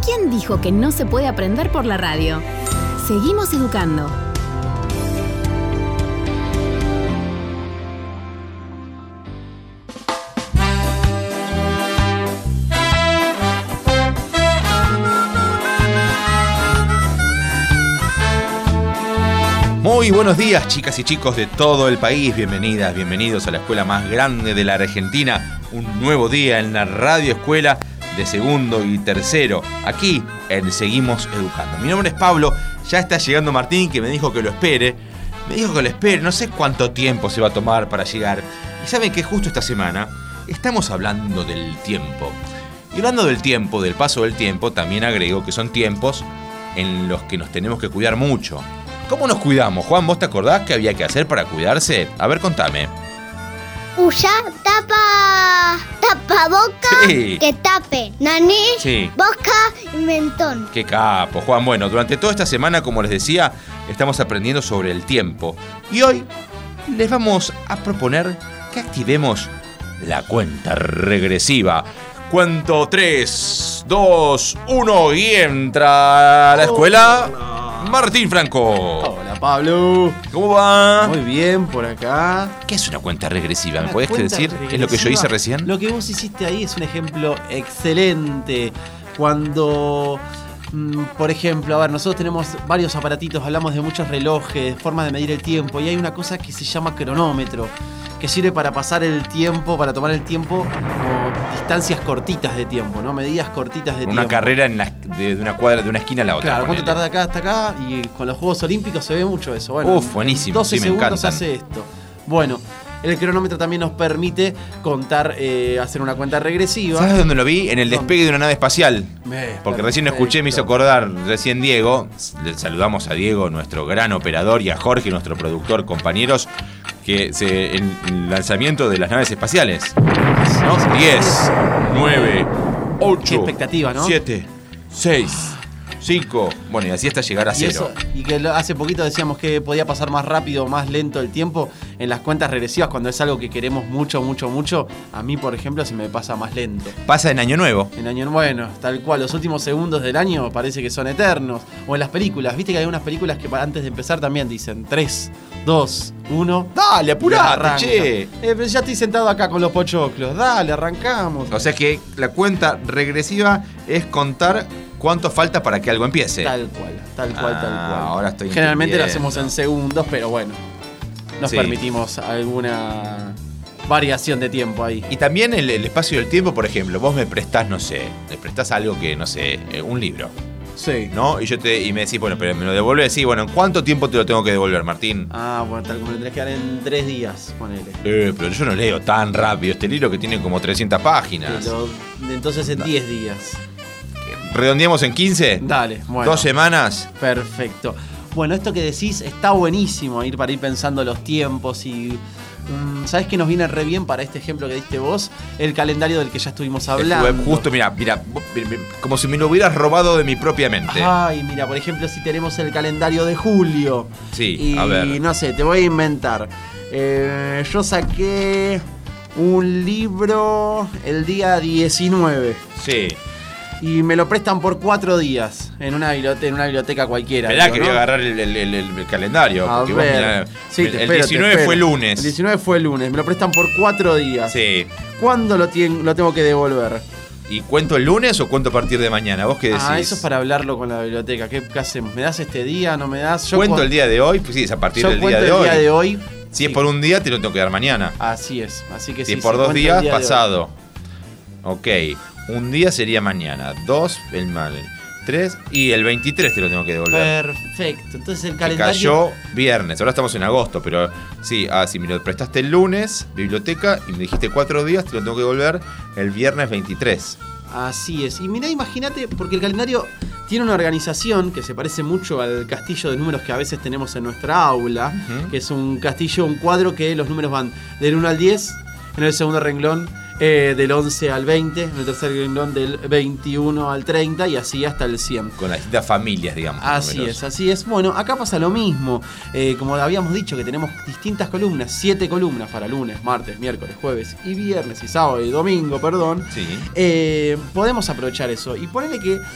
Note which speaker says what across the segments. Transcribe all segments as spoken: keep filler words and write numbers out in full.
Speaker 1: ¿Quién dijo que no se puede aprender por la radio? Seguimos educando.
Speaker 2: Muy buenos días, chicas y chicos de todo el país. Bienvenidas, bienvenidos a la escuela más grande de la Argentina. Un nuevo día en la radio escuela de segundo y tercero, aquí en Seguimos Educando. Mi nombre es Pablo, ya está llegando Martín, que me dijo que lo espere. Me dijo que lo espere, no sé cuánto tiempo se va a tomar para llegar. Y saben que justo esta semana estamos hablando del tiempo. Y hablando del tiempo, del paso del tiempo, también agrego que son tiempos en los que nos tenemos que cuidar mucho. ¿Cómo nos cuidamos? Juan, ¿vos te acordás qué había que hacer para cuidarse? A ver, contame.
Speaker 3: Usa tapa, tapa boca,
Speaker 2: sí.
Speaker 3: Que tape nariz,
Speaker 2: sí.
Speaker 3: Boca y mentón.
Speaker 2: Qué capo, Juan. Bueno, durante toda esta semana, como les decía, estamos aprendiendo sobre el tiempo. Y hoy les vamos a proponer que activemos la cuenta regresiva. Cuento tres, dos, uno y entra a la escuela Martín Franco.
Speaker 4: Hola, Pablo.
Speaker 2: ¿Cómo va?
Speaker 4: Muy bien, por acá.
Speaker 2: ¿Qué es una cuenta regresiva? ¿Me
Speaker 4: Una
Speaker 2: podés
Speaker 4: cuenta
Speaker 2: decir?
Speaker 4: regresiva.
Speaker 2: ¿Es lo que yo hice recién?
Speaker 4: Lo que vos hiciste ahí es un ejemplo excelente. Cuando, mmm, por ejemplo, a ver, nosotros tenemos varios aparatitos, hablamos de muchos relojes, formas de medir el tiempo, y hay una cosa que se llama cronómetro, que sirve para pasar el tiempo, para tomar el tiempo, como distancias cortitas de tiempo, ¿no? Medidas cortitas de
Speaker 2: Una
Speaker 4: tiempo.
Speaker 2: Una carrera en la, de, de una cuadra, de una esquina a la otra.
Speaker 4: Claro, ¿cuánto
Speaker 2: ponele.
Speaker 4: tarda acá hasta acá? Y con los Juegos Olímpicos se ve mucho eso. Bueno,
Speaker 2: Uf, buenísimo,
Speaker 4: doce
Speaker 2: sí, me
Speaker 4: segundos
Speaker 2: encantan.
Speaker 4: hace esto. Bueno, el cronómetro también nos permite contar, eh, hacer una cuenta regresiva.
Speaker 2: ¿Sabes dónde lo vi? En el despegue de una nave espacial.
Speaker 4: Eh,
Speaker 2: Porque recién lo escuché, me hizo acordar recién Diego. Le saludamos a Diego, nuestro gran operador, y a Jorge, nuestro productor, compañeros, que se, en el lanzamiento de las naves espaciales, ¿no? diez, nueve, ocho,
Speaker 4: Qué expectativa, ¿no?
Speaker 2: siete, seis, cinco. Bueno, y así hasta llegar a
Speaker 4: Y,
Speaker 2: cero.
Speaker 4: eso, y que lo- hace poquito decíamos que podía pasar más rápido o más lento el tiempo en las cuentas regresivas cuando es algo que queremos mucho, mucho, mucho. A mí, por ejemplo, se me pasa más lento.
Speaker 2: Pasa en Año Nuevo.
Speaker 4: En año bueno, tal cual, los últimos segundos del año parece que son eternos. O en las películas, viste que hay unas películas que pa- antes de empezar también dicen tres, dos, uno.
Speaker 2: Dale, apurate,
Speaker 4: arranca.
Speaker 2: che.
Speaker 4: Eh, pero ya estoy sentado acá con los pochoclos, dale, arrancamos.
Speaker 2: O sea que la cuenta regresiva es contar cuánto falta para que algo empiece.
Speaker 4: Tal cual, tal cual,
Speaker 2: Ah,
Speaker 4: tal cual.
Speaker 2: ahora estoy
Speaker 4: Generalmente lo
Speaker 2: entendiendo.
Speaker 4: hacemos en segundos, pero bueno, nos
Speaker 2: Sí.
Speaker 4: permitimos alguna variación de tiempo ahí.
Speaker 2: Y también el, el espacio del tiempo, por ejemplo, vos me prestás, no sé, me prestás algo que, no sé, eh, un libro,
Speaker 4: Sí.
Speaker 2: ¿no? Y yo te y me decís, bueno, pero me lo devuelves, sí, bueno, ¿en cuánto tiempo te lo tengo que devolver, Martín?
Speaker 4: Ah, bueno, tal como le tenés que dar en tres días, ponele.
Speaker 2: Eh, pero yo no leo tan rápido este libro que tiene como trescientas páginas.
Speaker 4: Pero, entonces en diez días.
Speaker 2: ¿Redondeamos en quince?
Speaker 4: Dale, bueno.
Speaker 2: ¿Dos semanas?
Speaker 4: Perfecto. Bueno, esto que decís está buenísimo, ir para ir pensando los tiempos y... mm, ¿sabés qué nos viene re bien para este ejemplo que diste vos? El calendario del que ya estuvimos hablando.
Speaker 2: Estuve Justo, mira, mira, vos- mir- mir- como si me lo hubieras robado de mi propia mente.
Speaker 4: Ay, mira, por ejemplo, si tenemos el calendario de julio.
Speaker 2: Sí,
Speaker 4: y,
Speaker 2: a ver.
Speaker 4: no sé, te voy a inventar. Eh, yo saqué un libro el día diecinueve.
Speaker 2: Sí.
Speaker 4: Y me lo prestan por cuatro días en una biblioteca, en una biblioteca cualquiera.
Speaker 2: Esperá
Speaker 4: digo,
Speaker 2: que
Speaker 4: ¿no?
Speaker 2: voy a agarrar el, el- el- el calendario.
Speaker 4: A
Speaker 2: porque vos
Speaker 4: ver.
Speaker 2: mirá,
Speaker 4: Sí, te
Speaker 2: el
Speaker 4: espero, te
Speaker 2: diecinueve
Speaker 4: espero.
Speaker 2: fue lunes.
Speaker 4: El diecinueve fue lunes. Me lo prestan por cuatro días.
Speaker 2: Sí.
Speaker 4: ¿Cuándo lo, tien- lo tengo que devolver?
Speaker 2: ¿Y cuento el lunes o cuento a partir de mañana? ¿Vos qué decís?
Speaker 4: Ah, eso es para hablarlo con la biblioteca. ¿Qué, qué hacemos? ¿Me das este día? ¿No me das? Yo
Speaker 2: ¿Cuento
Speaker 4: cu-
Speaker 2: el día de hoy? Pues sí, es a partir
Speaker 4: Yo
Speaker 2: del día
Speaker 4: cuento
Speaker 2: de,
Speaker 4: el
Speaker 2: hoy.
Speaker 4: día de hoy.
Speaker 2: Si
Speaker 4: Sí.
Speaker 2: es por un día, te lo tengo que dar mañana.
Speaker 4: Así es. Así que
Speaker 2: Si
Speaker 4: sí,
Speaker 2: es por
Speaker 4: sí,
Speaker 2: dos
Speaker 4: cuento el
Speaker 2: días,
Speaker 4: día de hoy.
Speaker 2: pasado. Ok. Un día sería mañana. Dos, el mal. Tres y el veintitrés te lo tengo que devolver.
Speaker 4: Perfecto. Entonces el
Speaker 2: Que
Speaker 4: calendario.
Speaker 2: cayó viernes. Ahora estamos en agosto, pero sí, ah, si me lo prestaste el lunes, biblioteca, y me dijiste cuatro días, te lo tengo que devolver el viernes veintitrés.
Speaker 4: Así es. Y mirá, imagínate, porque el calendario tiene una organización que se parece mucho al castillo de números que a veces tenemos en nuestra aula,
Speaker 2: Ujú.
Speaker 4: que es un castillo, un cuadro que los números van del uno al diez, en el segundo renglón eh, del once al veinte, en el tercer renglón del veintiuno al treinta y así hasta el cien.
Speaker 2: Con las distintas familias, digamos.
Speaker 4: Así
Speaker 2: números.
Speaker 4: es, así es. Bueno, acá pasa lo mismo. Eh, como habíamos dicho que tenemos distintas columnas, siete columnas para lunes, martes, miércoles, jueves y viernes y sábado y domingo, perdón.
Speaker 2: Sí.
Speaker 4: Eh, podemos aprovechar eso y ponerle que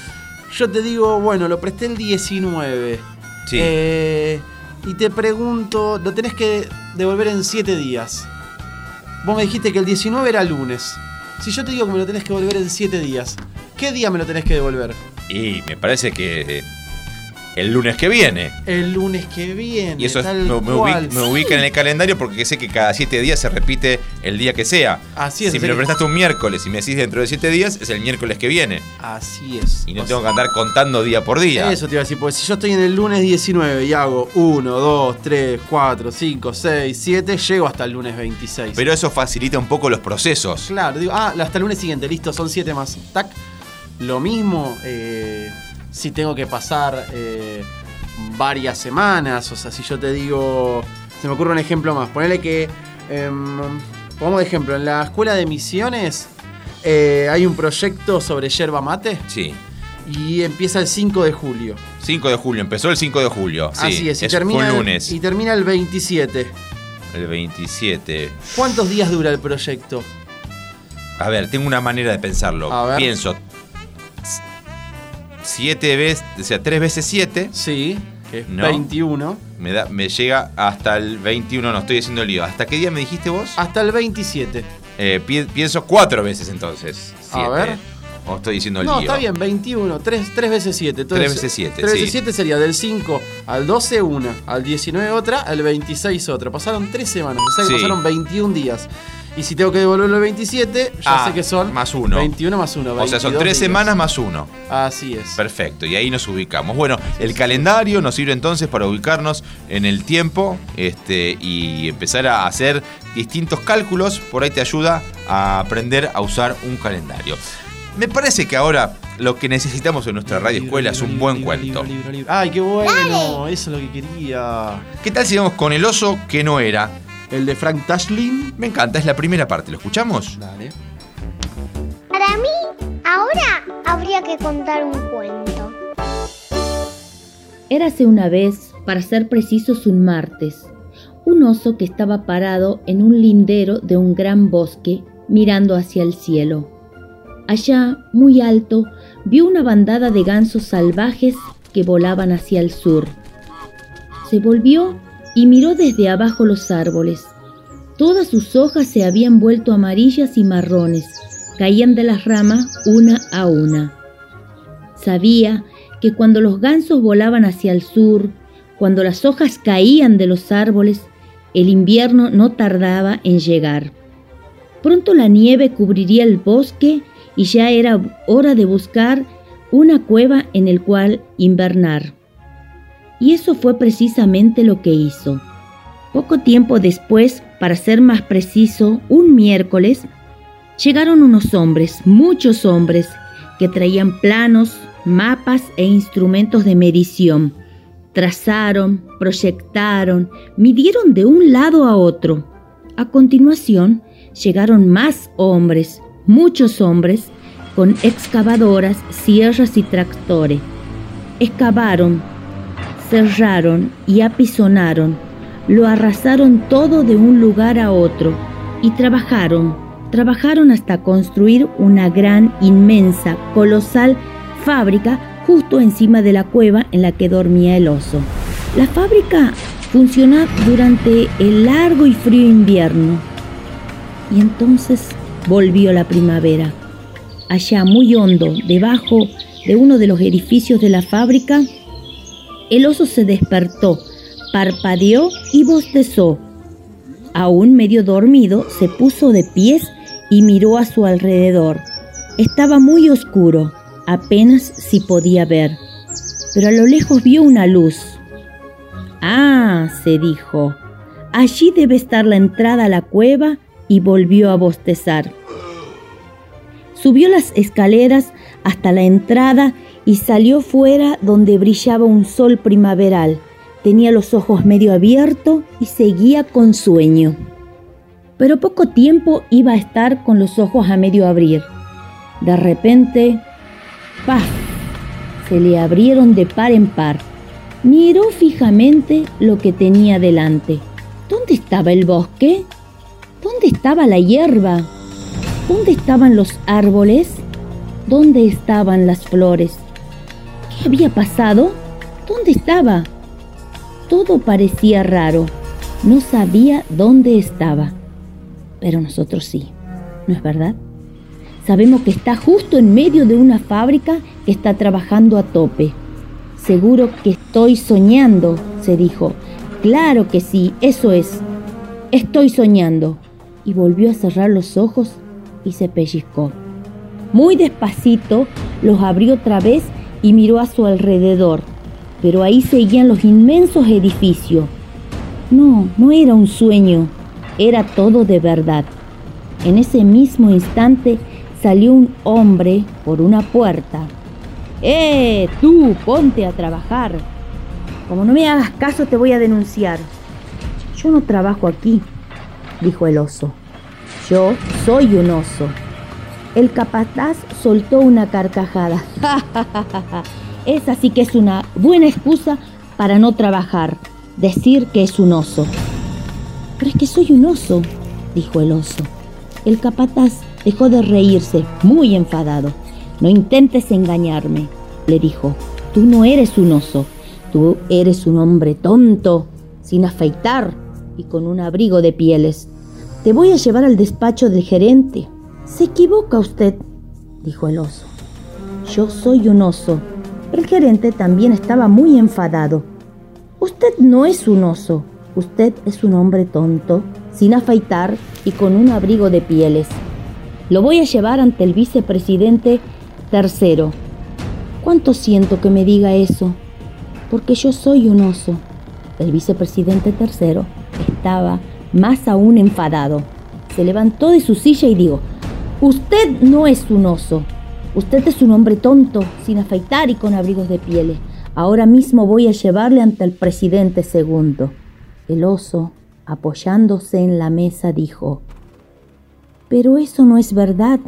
Speaker 4: yo te digo, bueno, lo presté el diecinueve.
Speaker 2: Sí.
Speaker 4: Eh, y te pregunto, lo tenés que devolver en siete días. Vos me dijiste que el diecinueve era lunes. Si yo te digo que me lo tenés que devolver en siete días, ¿qué día me lo tenés que devolver?
Speaker 2: Y me parece que el lunes que viene.
Speaker 4: El lunes que viene.
Speaker 2: Y eso es,
Speaker 4: tal
Speaker 2: me, me,
Speaker 4: cual.
Speaker 2: ubica, me ubica en el calendario porque sé que cada siete días se repite el día que sea.
Speaker 4: Así es.
Speaker 2: Si me lo prestaste un miércoles y me decís dentro de siete días, es el miércoles que viene.
Speaker 4: Así es.
Speaker 2: Y no
Speaker 4: o
Speaker 2: tengo
Speaker 4: sea,
Speaker 2: que andar contando día por día.
Speaker 4: Eso te iba a decir, porque si yo estoy en el lunes diecinueve y hago uno, dos, tres, cuatro, cinco, seis, siete, llego hasta el lunes veintiséis.
Speaker 2: Pero eso facilita un poco los procesos.
Speaker 4: Claro, digo, ah, hasta el lunes siguiente, listo, son siete más. Tac. Lo mismo eh, si tengo que pasar eh, varias semanas. O sea, si yo te digo. Se me ocurre un ejemplo más. Ponele que. Eh, pongamos de ejemplo, en la escuela de misiones eh, hay un proyecto sobre yerba mate.
Speaker 2: Sí.
Speaker 4: Y empieza el cinco de julio.
Speaker 2: cinco de julio, empezó el cinco de julio. Sí,
Speaker 4: Así es, y
Speaker 2: es
Speaker 4: termina,
Speaker 2: fue un
Speaker 4: el-
Speaker 2: lunes.
Speaker 4: y termina el veintisiete.
Speaker 2: El veintisiete.
Speaker 4: ¿Cuántos días dura el proyecto?
Speaker 2: A ver, tengo una manera de pensarlo.
Speaker 4: A ver.
Speaker 2: Pienso. Siete veces, o sea, tres veces siete.
Speaker 4: Sí, que es
Speaker 2: No.
Speaker 4: veintiuno.
Speaker 2: Me, da, me llega hasta el veintiuno, no estoy haciendo lío. ¿Hasta qué día me dijiste vos?
Speaker 4: Hasta el veintisiete.
Speaker 2: Eh, pi- pienso cuatro veces entonces.
Speaker 4: A
Speaker 2: Siete.
Speaker 4: ver.
Speaker 2: O estoy diciendo
Speaker 4: No,
Speaker 2: lío.
Speaker 4: está bien, veintiuno, tres veces siete.
Speaker 2: Tres veces siete,
Speaker 4: tres
Speaker 2: sí.
Speaker 4: veces siete sería del cinco al doce una, al diecinueve otra, al veintiséis otra. Pasaron tres semanas, o sea que
Speaker 2: Sí.
Speaker 4: pasaron veintiún días. Y si tengo que devolverlo el veintisiete, ya
Speaker 2: Ah,
Speaker 4: sé que son
Speaker 2: más uno.
Speaker 4: veintiuno más uno.
Speaker 2: O sea, son
Speaker 4: veintidós
Speaker 2: tres
Speaker 4: días.
Speaker 2: semanas más uno.
Speaker 4: Así es.
Speaker 2: Perfecto, y ahí nos ubicamos. Bueno, el calendario nos sirve entonces para ubicarnos en el tiempo este, y empezar a hacer distintos cálculos. Por ahí te ayuda a aprender a usar un calendario. Me parece que ahora lo que necesitamos en nuestra radio escuela es un buen
Speaker 4: Libro,
Speaker 2: cuento.
Speaker 4: libro, libro, libro. Ay, qué bueno, eso es lo que quería.
Speaker 2: ¿Qué tal si vamos con el oso que no era?
Speaker 4: El de Frank Tashlin.
Speaker 2: Me encanta, es la primera parte. ¿Lo escuchamos?
Speaker 4: Dale.
Speaker 3: Para mí, ahora habría que contar un cuento.
Speaker 5: Érase una vez, para ser precisos, un martes, un oso que estaba parado en un lindero de un gran bosque, mirando hacia el cielo. Allá, muy alto, vio una bandada de gansos salvajes que volaban hacia el sur. Se volvió y miró desde abajo los árboles. Todas sus hojas se habían vuelto amarillas y marrones, caían de las ramas una a una. Sabía que cuando los gansos volaban hacia el sur, cuando las hojas caían de los árboles, el invierno no tardaba en llegar. Pronto la nieve cubriría el bosque y ya era hora de buscar una cueva en el cual invernar. Y eso fue precisamente lo que hizo. Poco tiempo después, para ser más preciso, un miércoles, llegaron unos hombres, muchos hombres, que traían planos, mapas e instrumentos de medición. Trazaron, proyectaron, midieron de un lado a otro. A continuación, llegaron más hombres, muchos hombres, con excavadoras, sierras y tractores. Excavaron, cerraron y apisonaron, lo arrasaron todo de un lugar a otro y trabajaron, trabajaron hasta construir una gran, inmensa, colosal fábrica justo encima de la cueva en la que dormía el oso. La fábrica funcionó durante el largo y frío invierno y entonces volvió la primavera. Allá muy hondo, debajo de uno de los edificios de la fábrica, el oso se despertó, parpadeó y bostezó. Aún medio dormido, se puso de pies y miró a su alrededor. Estaba muy oscuro, apenas si podía ver, pero a lo lejos vio una luz. «Ah», se dijo, «allí debe estar la entrada a la cueva», y volvió a bostezar. Subió las escaleras hasta la entrada y salió fuera donde brillaba un sol primaveral. Tenía los ojos medio abiertos y seguía con sueño. Pero poco tiempo iba a estar con los ojos a medio abrir. De repente, ¡paf!, se le abrieron de par en par. Miró fijamente lo que tenía delante. ¿Dónde estaba el bosque? ¿Dónde estaba la hierba? ¿Dónde estaban los árboles? ¿Dónde estaban las flores? ¿Qué había pasado? ¿Dónde estaba? Todo parecía raro. No sabía dónde estaba. Pero nosotros sí, ¿no es verdad? Sabemos que está justo en medio de una fábrica que está trabajando a tope. Seguro que estoy soñando, se dijo. Claro que sí, eso es. Estoy soñando. Y volvió a cerrar los ojos y se pellizcó. Muy despacito los abrió otra vez y miró a su alrededor. Pero ahí seguían los inmensos edificios. No, no era un sueño, era todo de verdad. En ese mismo instante salió un hombre por una puerta. ¡Eh, tú, ponte a trabajar! Como no me hagas caso te voy a denunciar. Yo no trabajo aquí, dijo el oso. Yo soy un oso. El capataz soltó una carcajada. ¡Ja, ja, ja, ja, ja! Esa sí que es una buena excusa para no trabajar. Decir que es un oso. Pero es que soy un oso, dijo el oso. El capataz dejó de reírse, muy enfadado. No intentes engañarme, le dijo. Tú no eres un oso. Tú eres un hombre tonto, sin afeitar y con un abrigo de pieles. Te voy a llevar al despacho del gerente. Se equivoca usted, dijo el oso. Yo soy un oso. El gerente también estaba muy enfadado. Usted no es un oso. Usted es un hombre tonto, sin afeitar y con un abrigo de pieles. Lo voy a llevar ante el vicepresidente tercero. ¿Cuánto siento que me diga eso? Porque yo soy un oso. El vicepresidente tercero estaba más aún enfadado. Se levantó de su silla y dijo: usted no es un oso. Usted es un hombre tonto, sin afeitar y con abrigos de pieles. Ahora mismo voy a llevarle ante el presidente segundo. El oso, apoyándose en la mesa, dijo: pero eso no es verdad.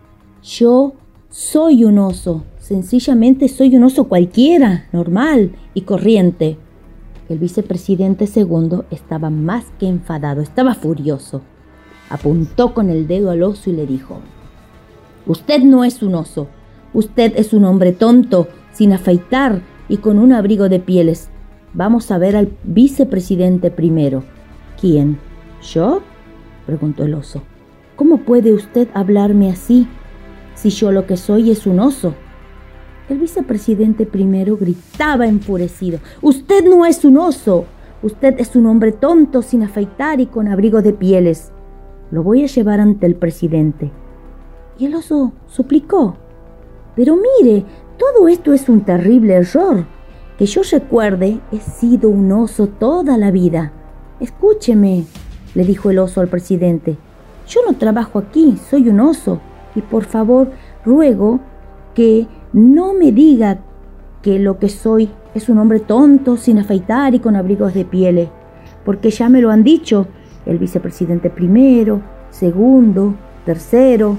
Speaker 5: Yo soy un oso. Sencillamente soy un oso cualquiera, normal y corriente. El vicepresidente segundo estaba más que enfadado, estaba furioso. Apuntó con el dedo al oso y le dijo: usted no es un oso. Usted es un hombre tonto, sin afeitar y con un abrigo de pieles. Vamos a ver al vicepresidente primero. ¿Quién? ¿Yo?, preguntó el oso. ¿Cómo puede usted hablarme así, si yo lo que soy es un oso? El vicepresidente primero gritaba enfurecido: usted no es un oso. Usted es un hombre tonto, sin afeitar y con abrigo de pieles. Lo voy a llevar ante el presidente. Y el oso suplicó: pero mire, todo esto es un terrible error. Que yo recuerde, he sido un oso toda la vida. Escúcheme, le dijo el oso al presidente. Yo no trabajo aquí, soy un oso. Y por favor, ruego que no me diga que lo que soy es un hombre tonto, sin afeitar y con abrigos de pieles. Porque ya me lo han dicho el vicepresidente primero, segundo, tercero,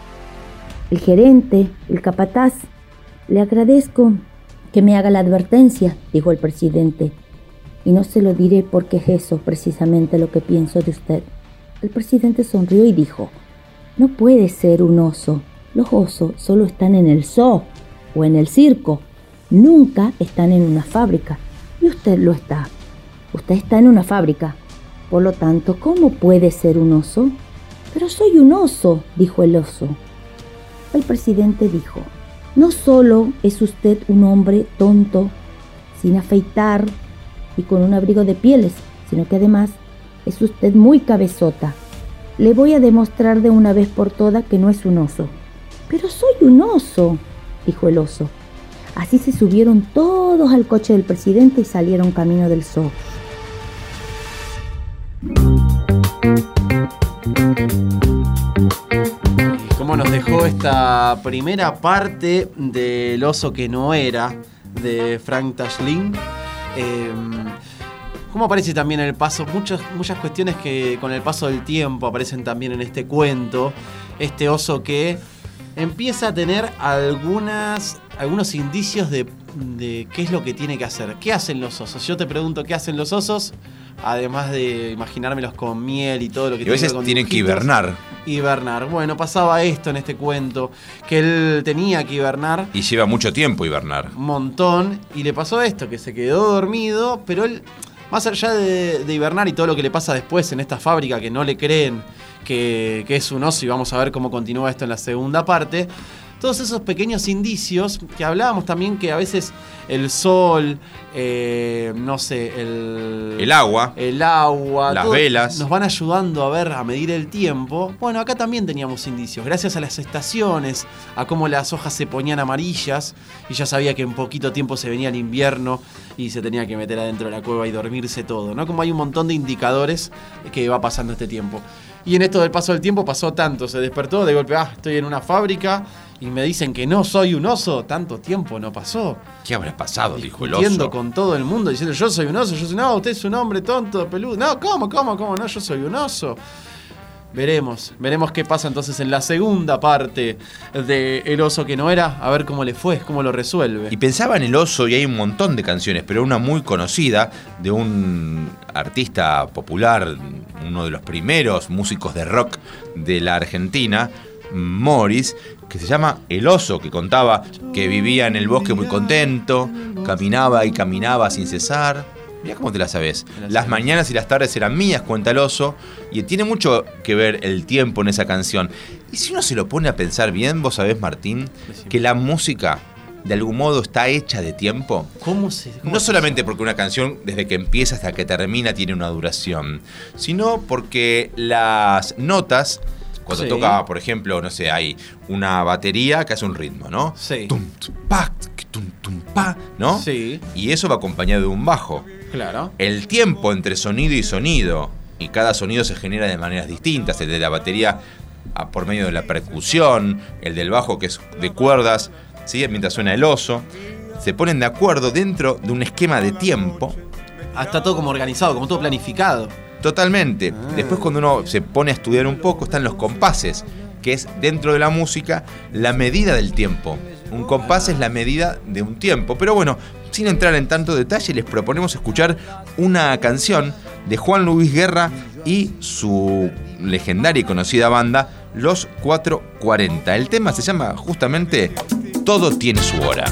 Speaker 5: el gerente, el capataz. Le agradezco que me haga la advertencia, dijo el presidente, y no se lo diré porque es eso precisamente lo que pienso de usted. El presidente sonrió y dijo: no puede ser un oso. Los osos solo están en el zoo o en el circo. Nunca están en una fábrica. Y usted lo está. Usted está en una fábrica. Por lo tanto, ¿cómo puede ser un oso? Pero soy un oso, dijo el oso. El presidente dijo: no solo es usted un hombre tonto, sin afeitar y con un abrigo de pieles, sino que además es usted muy cabezota. Le voy a demostrar de una vez por todas que no es un oso. Pero soy un oso, dijo el oso. Así se subieron todos al coche del presidente y salieron camino del zoo.
Speaker 4: ¿Cómo nos dejó esta primera parte del oso que no era, de Frank Tashlin? Eh, ¿Cómo aparece también el paso? Muchas, muchas cuestiones que con el paso del tiempo aparecen también en este cuento. Este oso que empieza a tener algunas, algunos indicios de, de qué es lo que tiene que hacer. ¿Qué hacen los osos? Yo te pregunto, ¿qué hacen los osos? Además de imaginármelos con miel y todo lo que
Speaker 2: y a veces
Speaker 4: tiene que ver con
Speaker 2: tienen que
Speaker 4: dibujitos.
Speaker 2: hibernar.
Speaker 4: Hibernar. Bueno, pasaba esto en este cuento, que él tenía que hibernar.
Speaker 2: Y lleva mucho tiempo hibernar.
Speaker 4: Un montón. Y le pasó esto, que se quedó dormido, pero él, más allá de, de hibernar y todo lo que le pasa después en esta fábrica, que no le creen que, que es un oso, y vamos a ver cómo continúa esto en la segunda parte, todos esos pequeños indicios que hablábamos también, que a veces el sol, eh, no sé, el...
Speaker 2: El agua.
Speaker 4: El agua.
Speaker 2: Las
Speaker 4: todo,
Speaker 2: velas.
Speaker 4: nos van ayudando a ver, a medir el tiempo. Bueno, acá también teníamos indicios. Gracias a las estaciones, a cómo las hojas se ponían amarillas, y ya sabía que en poquito tiempo se venía el invierno y se tenía que meter adentro de la cueva y dormirse todo, ¿no? Como hay un montón de indicadores que va pasando este tiempo. Y en esto del paso del tiempo pasó tanto, se despertó de golpe, ah, estoy en una fábrica y me dicen que no soy un oso, tanto tiempo no pasó.
Speaker 2: ¿Qué habrá pasado? Dijo el
Speaker 4: Discutiendo
Speaker 2: oso.
Speaker 4: con todo el mundo, diciendo yo soy un oso, yo soy, no, usted es un hombre tonto, peludo, no, ¿cómo, cómo, cómo, no, yo soy un oso? Veremos, veremos qué pasa entonces en la segunda parte de El oso que no era, a ver cómo le fue, cómo lo resuelve.
Speaker 2: Y pensaba en el oso y hay un montón de canciones, pero una muy conocida de un artista popular, uno de los primeros músicos de rock de la Argentina, Morris, que se llama El oso, que contaba que vivía en el bosque muy contento, caminaba y caminaba sin cesar. Mirá cómo te la sabés. Las mañanas y las tardes eran mías, cuenta el oso, y tiene mucho que ver el tiempo en esa canción. Y si uno se lo pone a pensar bien, vos sabés, Martín, que la música de algún modo está hecha de tiempo.
Speaker 4: ¿Cómo se...? Cómo
Speaker 2: No
Speaker 4: se
Speaker 2: solamente porque una canción desde que empieza hasta que termina tiene una duración, sino porque las notas, cuando
Speaker 4: Sí.
Speaker 2: toca, por ejemplo, no sé, hay una batería que hace un ritmo, ¿no?
Speaker 4: Sí.
Speaker 2: Tum, tum, pa, tum, tum, pa, ¿no?
Speaker 4: Sí,
Speaker 2: Y eso va acompañado de un bajo.
Speaker 4: claro.
Speaker 2: El tiempo entre sonido y sonido, y cada sonido se genera de maneras distintas, el de la batería a- por medio de la percusión, el del bajo que es de cuerdas, ¿sí? Mientras suena el oso, se ponen de acuerdo dentro de un esquema de tiempo.
Speaker 4: Ah, está todo como organizado, como todo planificado.
Speaker 2: Totalmente.
Speaker 4: Ah.
Speaker 2: Después cuando uno se pone a estudiar un poco, están los compases, que es dentro de la música la medida del tiempo. Un compás es la medida de un tiempo. Pero bueno, sin entrar en tanto detalle, les proponemos escuchar una canción de Juan Luis Guerra y su legendaria y conocida banda, Los cuatro cuarenta. El tema se llama justamente Todo tiene su hora.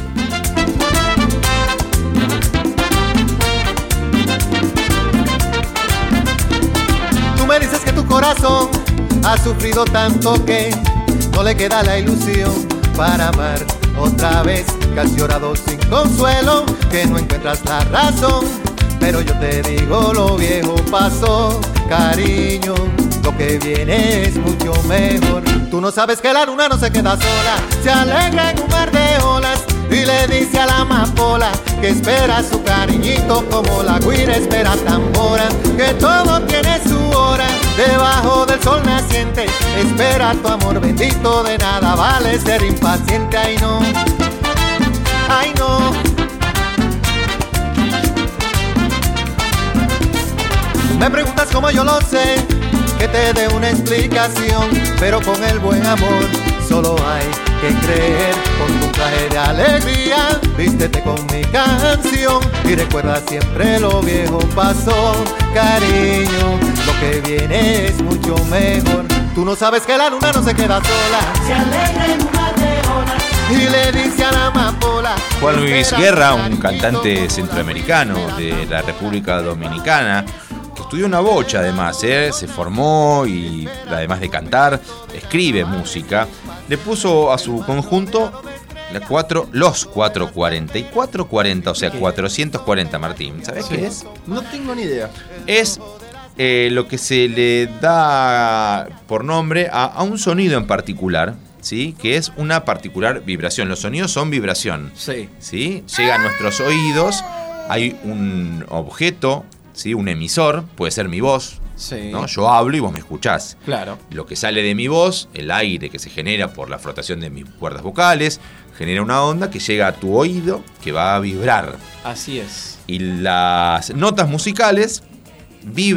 Speaker 6: Tú me dices que tu corazón ha sufrido tanto que no le queda la ilusión para amar otra vez, que has llorado sin consuelo, que no encuentras la razón. Pero yo te digo, lo viejo pasó, cariño, lo que viene es mucho mejor. Tú no sabes que la luna no se queda sola, se alegra en un mar de olas y le dice a la amapola que espera su cariñito como la guira espera tambora, que todo tiene su hora debajo del sol naciente. Espera tu amor bendito, de nada vale ser impaciente. Ay no, ay no. Me preguntas cómo yo lo sé, que te dé una explicación, pero con el buen amor solo hay que creer. Con tu traje de alegría, vístete con mi canción y recuerda siempre lo viejo pasó, cariño, lo que viene es mucho mejor. Tú no sabes que la luna no se queda sola, se alegra en un mar de olas y le dice a la amapola.
Speaker 2: Juan Luis Guerra, un cantante centroamericano de la República Dominicana, que estudió una bocha además, ¿eh? Se formó y además de cantar, escribe música. Le puso a su conjunto la cuatro, los cuatro cuarenta y cuatro cuarenta, o sea,
Speaker 4: ¿Qué?
Speaker 2: cuatrocientos cuarenta, Martín. ¿Sabés
Speaker 4: Sí.
Speaker 2: qué es?
Speaker 4: No tengo ni idea.
Speaker 2: Es eh, lo que se le da por nombre a, a un sonido en particular, ¿sí? Que es una particular vibración. Los sonidos son vibración,
Speaker 4: Sí.
Speaker 2: ¿sí? Llega a nuestros oídos, hay un objeto, ¿sí? Un emisor, puede ser mi voz,
Speaker 4: Sí.
Speaker 2: ¿no? Yo hablo y vos me escuchás.
Speaker 4: Claro.
Speaker 2: Lo que sale de mi voz, el aire que se genera por la frotación de mis cuerdas vocales, genera una onda que llega a tu oído, que va a vibrar.
Speaker 4: Así es.
Speaker 2: Y las notas musicales vibran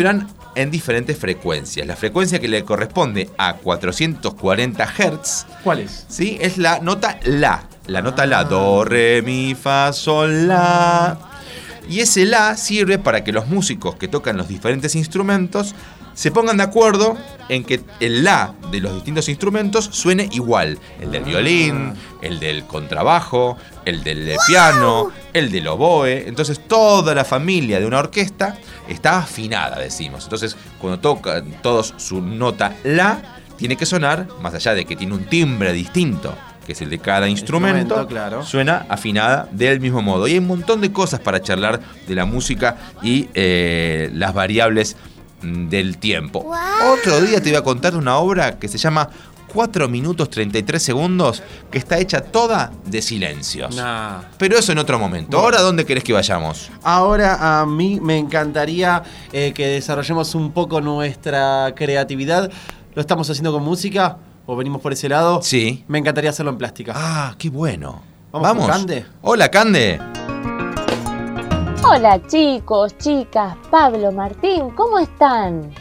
Speaker 2: en diferentes frecuencias. La frecuencia que le corresponde a cuatrocientos cuarenta hertz.
Speaker 4: ¿Cuál es?
Speaker 2: ¿Sí? Es la nota La. La nota La. Do, re, mi, fa, sol, la. Y ese La sirve para que los músicos que tocan los diferentes instrumentos se pongan de acuerdo en que el La de los distintos instrumentos suene igual. El del violín, el del contrabajo, el del de piano, el del oboe. Entonces toda la familia de una orquesta está afinada, decimos. Entonces cuando tocan todos su nota La, tiene que sonar, más allá de que tiene un timbre distinto, que es el de cada instrumento,
Speaker 4: instrumento, claro,
Speaker 2: suena afinada del mismo modo. Y hay un montón de cosas para charlar de la música y eh, las variables del tiempo. Wow. Otro día te voy a contar una obra que se llama cuatro minutos treinta y tres segundos, que está hecha toda de silencios. Nah. Pero eso en otro momento. Bueno. Ahora, ¿dónde querés que vayamos?
Speaker 4: Ahora a mí me encantaría eh, que desarrollemos un poco nuestra creatividad. ¿Lo estamos haciendo con música? ¿O venimos por ese lado?
Speaker 2: Sí.
Speaker 4: Me encantaría hacerlo en plástica.
Speaker 2: Ah, qué bueno.
Speaker 4: ¿Vamos, ¿Vamos? con Cande?
Speaker 2: Hola, Cande.
Speaker 7: Hola chicos, chicas, Pablo, Martín, ¿cómo están?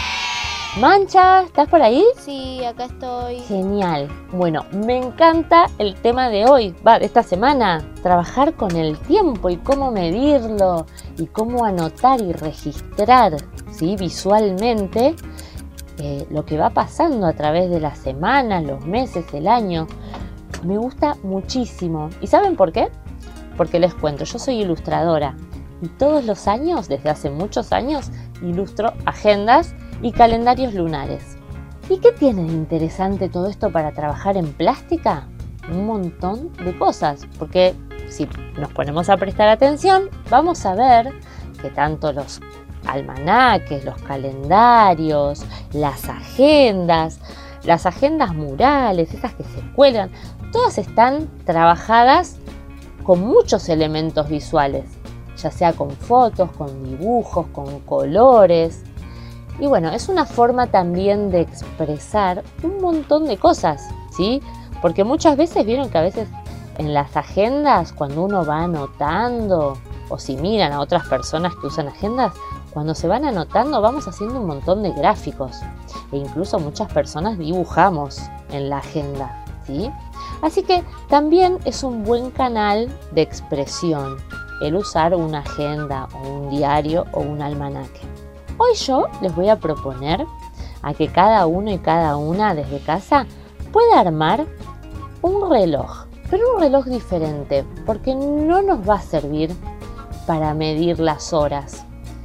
Speaker 7: Mancha, ¿estás por ahí?
Speaker 3: Sí, acá estoy.
Speaker 7: Genial. Bueno, me encanta el tema de hoy, va, de esta semana. Trabajar con el tiempo y cómo medirlo y cómo anotar y registrar, ¿sí? Visualmente eh, lo que va pasando a través de las semanas, los meses, el año. Me gusta muchísimo. ¿Y saben por qué? Porque les cuento, yo soy ilustradora y todos los años, desde hace muchos años, ilustro agendas y calendarios lunares. ¿Y qué tiene de interesante todo esto para trabajar en plástica? Un montón de cosas, porque si nos ponemos a prestar atención, vamos a ver que tanto los almanaques, los calendarios, las agendas, las agendas murales, esas que se cuelgan, todas están trabajadas con muchos elementos visuales, ya sea con fotos, con dibujos, con colores. Y bueno, es una forma también de expresar un montón de cosas, ¿sí? Porque muchas veces vieron que a veces en las agendas, cuando uno va anotando, o si miran a otras personas que usan agendas, cuando se van anotando vamos haciendo un montón de gráficos. E incluso muchas personas dibujamos en la agenda, ¿sí? Así que también es un buen canal de expresión el usar una agenda o un diario o un almanaque. Hoy yo les voy a proponer a que cada uno y cada una desde casa pueda armar un reloj, pero un reloj diferente, porque no nos va a servir para medir las horas,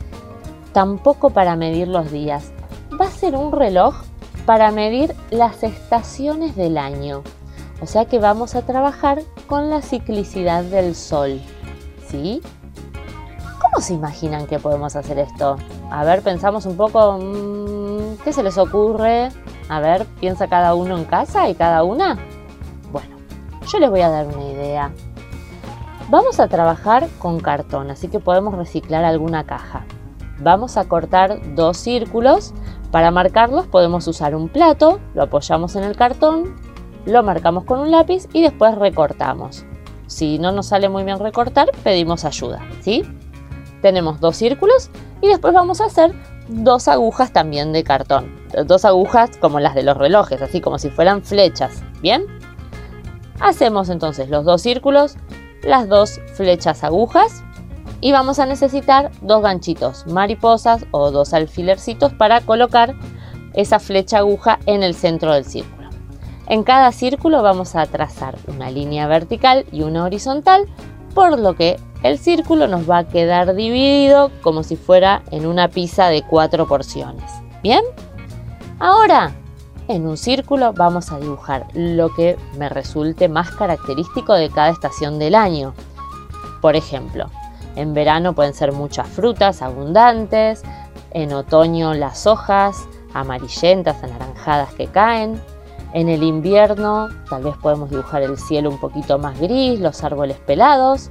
Speaker 7: tampoco para medir los días. Va a ser un reloj para medir las estaciones del año. O sea que vamos a trabajar con la ciclicidad del sol, ¿sí? ¿Cómo se imaginan que podemos hacer esto? A ver, pensamos un poco, mmm, ¿qué se les ocurre? A ver, piensa cada uno en casa y cada una. Bueno, yo les voy a dar una idea. Vamos a trabajar con cartón, así que podemos reciclar alguna caja. Vamos a cortar dos círculos. Para marcarlos podemos usar un plato, lo apoyamos en el cartón, lo marcamos con un lápiz y después recortamos. Si no nos sale muy bien recortar, pedimos ayuda, ¿sí? Tenemos dos círculos y después vamos a hacer dos agujas también de cartón. Dos agujas como las de los relojes, así como si fueran flechas, ¿bien? Hacemos entonces los dos círculos, las dos flechas agujas y vamos a necesitar dos ganchitos, mariposas o dos alfilercitos para colocar esa flecha aguja en el centro del círculo. En cada círculo vamos a trazar una línea vertical y una horizontal, por lo que el círculo nos va a quedar dividido como si fuera en una pizza de cuatro porciones. ¿Bien? Ahora, en un círculo vamos a dibujar lo que me resulte más característico de cada estación del año. Por ejemplo, en verano pueden ser muchas frutas abundantes, en otoño las hojas amarillentas, anaranjadas que caen. En el invierno tal vez podemos dibujar el cielo un poquito más gris, los árboles pelados.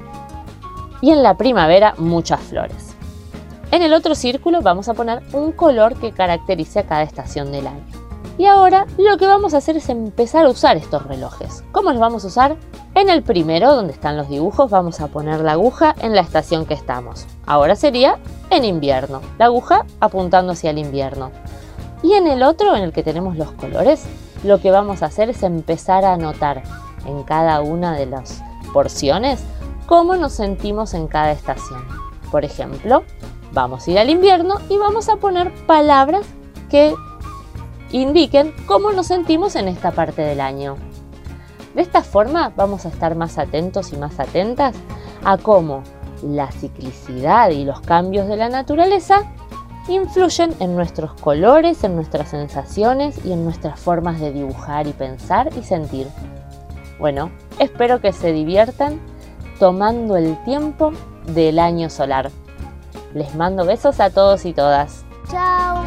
Speaker 7: Y en la primavera muchas flores. En el otro círculo vamos a poner un color que caracterice a cada estación del año. Y ahora lo que vamos a hacer es empezar a usar estos relojes. ¿Cómo los vamos a usar? En el primero, donde están los dibujos, vamos a poner la aguja en la estación que estamos. Ahora sería en invierno, la aguja apuntando hacia el invierno. Y en el otro, en el que tenemos los colores, lo que vamos a hacer es empezar a anotar en cada una de las porciones cómo nos sentimos en cada estación. Por ejemplo, vamos a ir al invierno y vamos a poner palabras que indiquen cómo nos sentimos en esta parte del año. De esta forma vamos a estar más atentos y más atentas a cómo la ciclicidad y los cambios de la naturaleza influyen en nuestros colores, en nuestras sensaciones y en nuestras formas de dibujar y pensar y sentir. Bueno, espero que se diviertan tomando el tiempo del año solar. Les mando besos a todos y todas.
Speaker 3: Chao.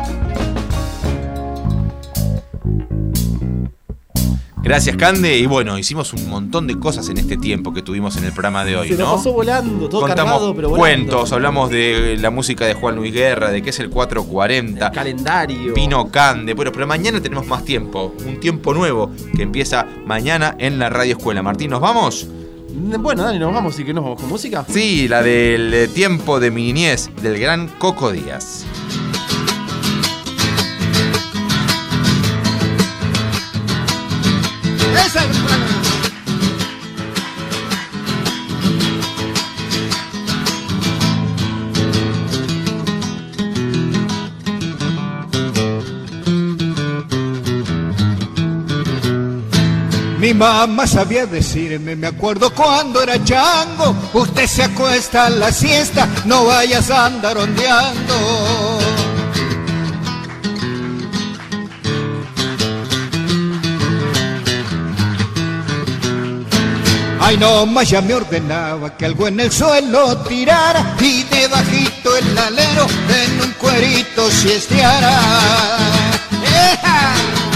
Speaker 2: Gracias, Cande. Y bueno, hicimos un montón de cosas en este tiempo que tuvimos en el programa de hoy,
Speaker 4: Se
Speaker 2: ¿no?
Speaker 4: nos pasó volando, todo
Speaker 2: Contamos
Speaker 4: cargado, pero volando.
Speaker 2: cuentos, hablamos de la música de Juan Luis Guerra, de qué es el cuatrocientos cuarenta,
Speaker 4: El calendario.
Speaker 2: Pino Cande. Bueno, pero mañana tenemos más tiempo, un tiempo nuevo que empieza mañana en la Radio Escuela. Martín, ¿nos vamos?
Speaker 4: Bueno, dale, nos vamos y que nos vamos con música.
Speaker 2: Sí, la del tiempo de mi niñez, del gran Coco Díaz.
Speaker 6: Esa es la... Mi mamá sabía decirme, me acuerdo cuando era chango, usted se acuesta a la siesta, no vayas a andar ondeando. Ay, no más ya me ordenaba que algo en el suelo tirara y debajito el alero en un cuerito siesteara. ¡Eja!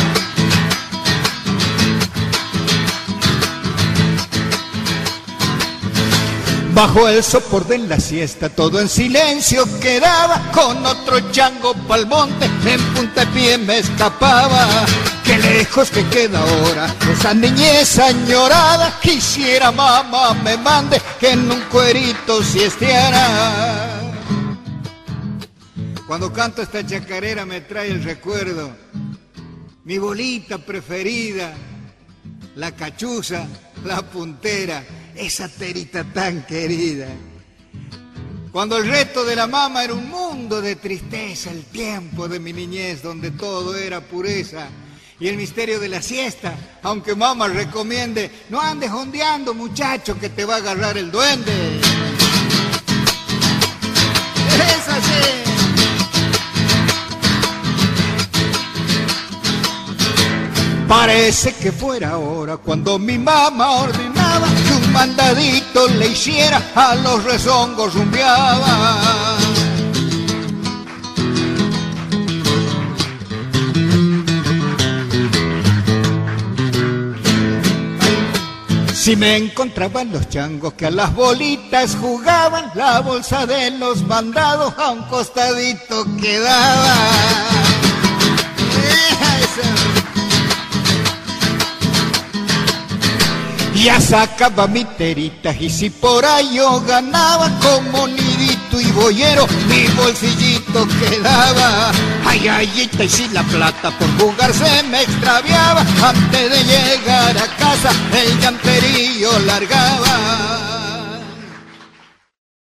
Speaker 6: Bajo el sopor de la siesta todo en silencio quedaba, con otro chango pa'l monte en punta de pie me escapaba. Qué lejos que queda ahora esa niñez añorada, quisiera mamá me mande que en un cuerito siesteara. Cuando canto esta chacarera me trae el recuerdo, mi bolita preferida, la cachuza, la puntera, esa terita tan querida. Cuando el reto de la mama era un mundo de tristeza, el tiempo de mi niñez donde todo era pureza, y el misterio de la siesta, aunque mamá recomiende, no andes ondeando muchacho que te va a agarrar el duende. Es así. Parece que fuera ahora cuando mi mamá ordenaba que un mandadito le hiciera, a los rezongos rumbeaba. Si me encontraban los changos que a las bolitas jugaban, la bolsa de los mandados a un costadito quedaba. Ya sacaba mi terita y si por ahí yo ganaba como nidito y boyero, mi bolsillito quedaba. Ay, ay, y si la plata por jugar se me extraviaba, antes de llegar a casa el llanterillo largaba.